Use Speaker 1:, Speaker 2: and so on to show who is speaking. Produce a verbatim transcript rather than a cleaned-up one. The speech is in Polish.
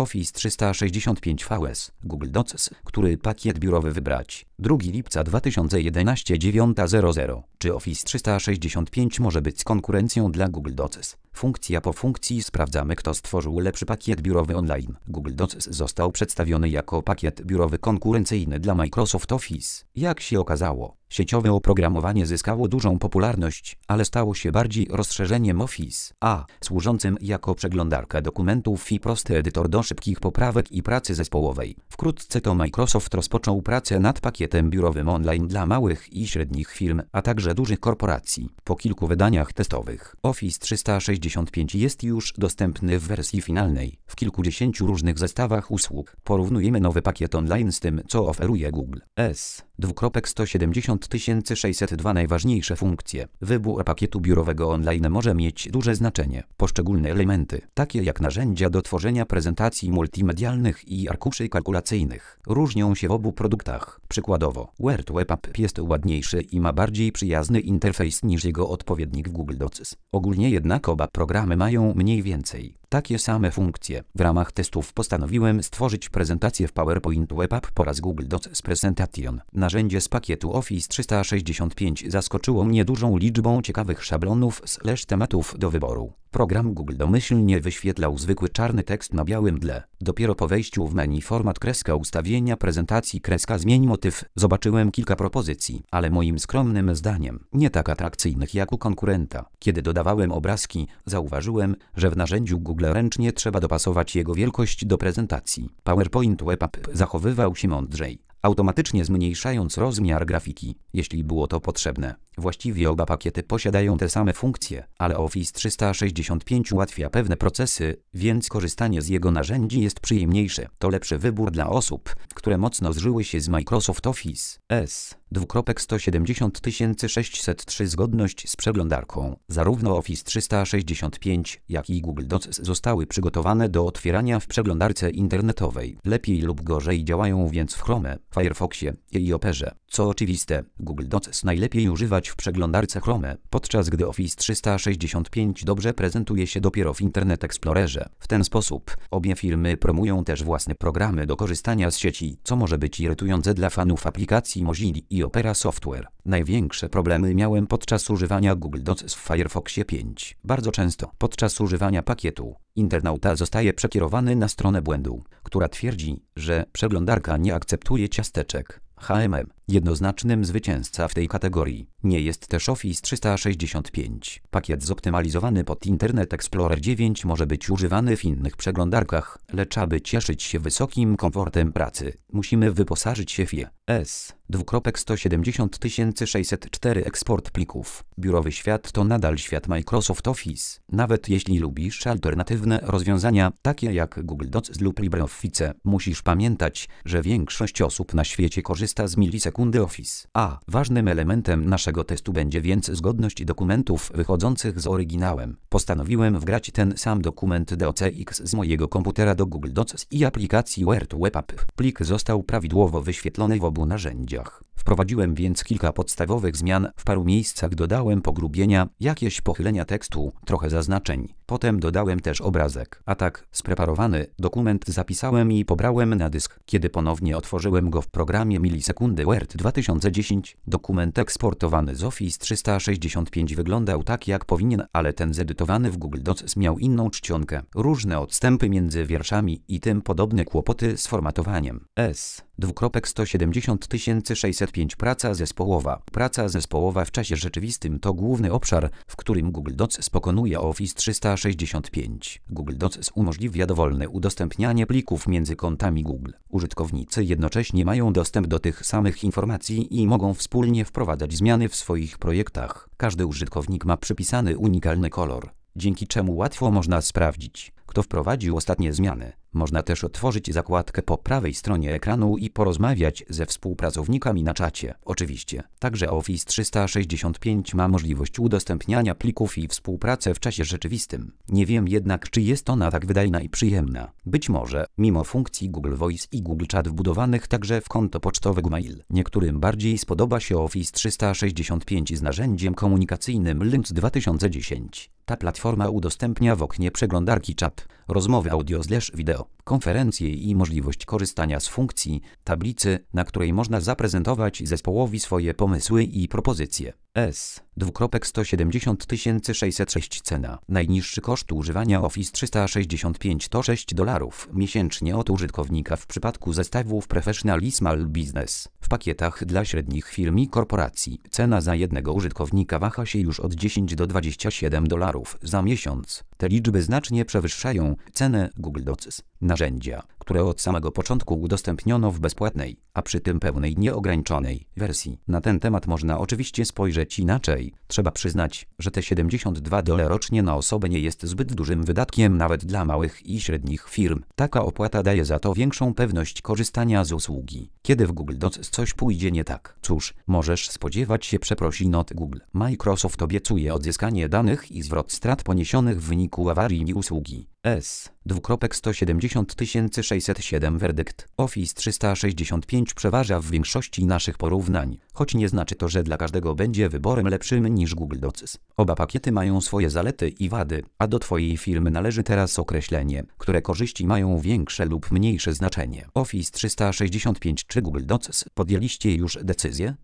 Speaker 1: Office trzysta sześćdziesiąt pięć V S, Google Docs, który pakiet biurowy wybrać. drugiego lipca dwa tysiące jedenastego, dziewiąta zero zero. Czy Office trzysta sześćdziesiąt pięć może być konkurencją dla Google Docs? Funkcja po funkcji sprawdzamy, kto stworzył lepszy pakiet biurowy online. Google Docs został przedstawiony jako pakiet biurowy konkurencyjny dla Microsoft Office. Jak się okazało, sieciowe oprogramowanie zyskało dużą popularność, ale stało się bardziej rozszerzeniem Office A, służącym jako przeglądarka dokumentów i prosty edytor do szybkich poprawek i pracy zespołowej. Wkrótce to Microsoft rozpoczął pracę nad pakietem biurowym online dla małych i średnich firm, a także dużych korporacji. Po kilku wydaniach testowych, Office trzysta sześćdziesiąt pięć jest już dostępny w wersji finalnej, w kilkudziesięciu różnych zestawach usług. Porównujemy nowy pakiet online z tym, co oferuje Google. S. sto siedemdziesiąt tysięcy sześćset dwa Najważniejsze funkcje. Wybór pakietu biurowego online może mieć duże znaczenie. Poszczególne elementy, takie jak narzędzia do tworzenia prezentacji multimedialnych i arkuszy kalkulacyjnych, różnią się w obu produktach. Przykładowo, Word Web App jest ładniejszy i ma bardziej przyjazny interfejs niż jego odpowiednik w Google Docs. Ogólnie jednak oba programy mają mniej więcej takie same funkcje. W ramach testów postanowiłem stworzyć prezentację w PowerPoint Web App oraz Google Docs Presentation. Narzędzie z pakietu Office trzysta sześćdziesiąt pięć zaskoczyło mnie dużą liczbą ciekawych szablonów slash tematów do wyboru. Program Google domyślnie wyświetlał zwykły czarny tekst na białym tle. Dopiero po wejściu w menu format kreska ustawienia prezentacji kreska zmień motyw zobaczyłem kilka propozycji, ale moim skromnym zdaniem nie tak atrakcyjnych jak u konkurenta. Kiedy dodawałem obrazki, zauważyłem, że w narzędziu Google ręcznie trzeba dopasować jego wielkość do prezentacji. PowerPoint Web App zachowywał się mądrzej, automatycznie zmniejszając rozmiar grafiki, jeśli było to potrzebne. Właściwie oba pakiety posiadają te same funkcje, ale Office trzysta sześćdziesiąt pięć ułatwia pewne procesy, więc korzystanie z jego narzędzi jest przyjemniejsze. To lepszy wybór dla osób, które mocno zżyły się z Microsoft Office. S. sto siedemdziesiąt tysięcy sześćset trzy Zgodność z przeglądarką. Zarówno Office trzysta sześćdziesiąt pięć, jak i Google Docs zostały przygotowane do otwierania w przeglądarce internetowej. Lepiej lub gorzej działają więc w Chrome, Firefoxie i Operze. Co oczywiste, Google Docs najlepiej używać w przeglądarce Chrome, podczas gdy Office trzysta sześćdziesiąt pięć dobrze prezentuje się dopiero w Internet Explorerze. W ten sposób obie firmy promują też własne programy do korzystania z sieci, co może być irytujące dla fanów aplikacji Mozilla i Opera Software. Największe problemy miałem podczas używania Google Docs w Firefoxie pięć. Bardzo często podczas używania pakietu internauta zostaje przekierowany na stronę błędu, która twierdzi, że przeglądarka nie akceptuje ciasteczek H M M. Jednoznacznym zwycięzca w tej kategorii nie jest też Office trzysta sześćdziesiąt pięć. Pakiet zoptymalizowany pod Internet Explorer dziewięć może być używany w innych przeglądarkach, lecz aby cieszyć się wysokim komfortem pracy, musimy wyposażyć się w S. sto siedemdziesiąt tysięcy sześćset cztery Eksport plików. Biurowy świat to nadal świat Microsoft Office. Nawet jeśli lubisz alternatywne rozwiązania, takie jak Google Docs lub LibreOffice, musisz pamiętać, że większość osób na świecie korzysta z milisekundy Office. A ważnym elementem naszego testu będzie więc zgodność dokumentów wychodzących z oryginałem. Postanowiłem wgrać ten sam dokument D O C X z mojego komputera do Google Docs i aplikacji Word Web App. Plik został prawidłowo wyświetlony w obu narzędziach. Wprowadziłem więc kilka podstawowych zmian, w paru miejscach dodałem pogrubienia, jakieś pochylenia tekstu, trochę zaznaczeń. Potem dodałem też obrazek. A tak, spreparowany dokument zapisałem i pobrałem na dysk. Kiedy ponownie otworzyłem go w programie Milisekundy Word dwa tysiące dziesięć, dokument eksportowany z Office trzysta sześćdziesiąt pięć wyglądał tak jak powinien, ale ten zedytowany w Google Docs miał inną czcionkę. Różne odstępy między wierszami i tym podobne kłopoty z formatowaniem. S. sto siedemdziesiąt tysięcy sześćset pięć Praca zespołowa. Praca zespołowa w czasie rzeczywistym to główny obszar, w którym Google Docs pokonuje Office trzysta sześćdziesiąt pięć. Google Docs umożliwia dowolne udostępnianie plików między kontami Google. Użytkownicy jednocześnie mają dostęp do tych samych informacji i mogą wspólnie wprowadzać zmiany w swoich projektach. Każdy użytkownik ma przypisany unikalny kolor, dzięki czemu łatwo można sprawdzić, kto wprowadził ostatnie zmiany. Można też otworzyć zakładkę po prawej stronie ekranu i porozmawiać ze współpracownikami na czacie. Oczywiście, także Office trzysta sześćdziesiąt pięć ma możliwość udostępniania plików i współpracę w czasie rzeczywistym. Nie wiem jednak, czy jest ona tak wydajna i przyjemna. Być może, mimo funkcji Google Voice i Google Chat wbudowanych także w konto pocztowe Gmail. Niektórym bardziej spodoba się Office trzysta sześćdziesiąt pięć z narzędziem komunikacyjnym Lync dwa tysiące dziesięć. Ta platforma udostępnia w oknie przeglądarki czat, rozmowy audio slash wideo, konferencje i możliwość korzystania z funkcji tablicy, na której można zaprezentować zespołowi swoje pomysły i propozycje. S. sto siedemdziesiąt tysięcy sześćset sześć cena. Najniższy koszt używania Office trzysta sześćdziesiąt pięć to sześć dolarów miesięcznie od użytkownika w przypadku zestawów Professional i Small Business. W pakietach dla średnich firm i korporacji cena za jednego użytkownika waha się już od dziesięć do dwudziestu siedmiu dolarów za miesiąc. Te liczby znacznie przewyższają cenę Google Docs. Narzędzia, które od samego początku udostępniono w bezpłatnej, a przy tym pełnej nieograniczonej wersji. Na ten temat można oczywiście spojrzeć inaczej. Trzeba przyznać, że te siedemdziesiąt dwa dolary rocznie na osobę nie jest zbyt dużym wydatkiem nawet dla małych i średnich firm. Taka opłata daje za to większą pewność korzystania z usługi. Kiedy w Google Docs coś pójdzie nie tak, cóż, możesz spodziewać się przeprosin od Google. Microsoft obiecuje odzyskanie danych i zwrot strat poniesionych w wyniku awarii usługi. S. sto siedemdziesiąt tysięcy sześćset siedem werdykt. Office trzysta sześćdziesiąt pięć przeważa w większości naszych porównań, choć nie znaczy to, że dla każdego będzie wyborem lepszym niż Google Docs. Oba pakiety mają swoje zalety i wady, a do Twojej firmy należy teraz określenie, które korzyści mają większe lub mniejsze znaczenie. Office trzysta sześćdziesiąt pięć czy Google Docs? Podjęliście już decyzję?